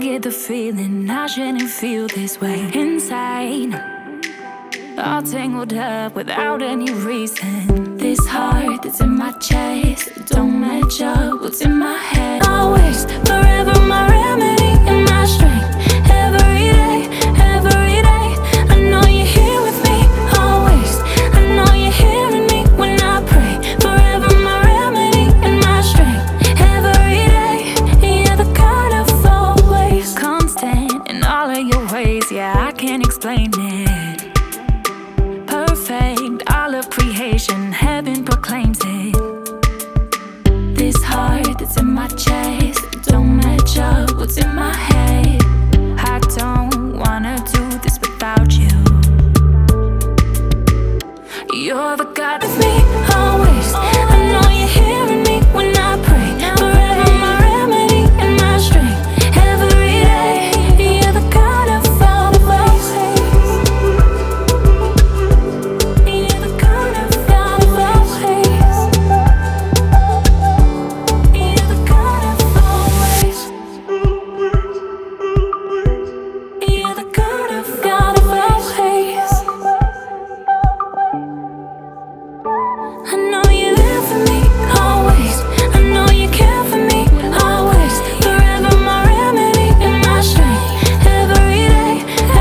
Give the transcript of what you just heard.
get the feeling I shouldn't feel this way inside, all tangled up without any reason. This heart that's in my chest, it don't match up what's in my head. Always, forever, my remedy and my strength. Every day, every day, I know you're here with me. Always, I know you're hearing me when I pray. Forever, my remedy and my strength. Every day, you're the God of always. Constant in all of your ways, yeah, I can't explain it. Perfect, all of creation, heaven proclaims it. This heart that's in my chest, it don't match up what's in my head.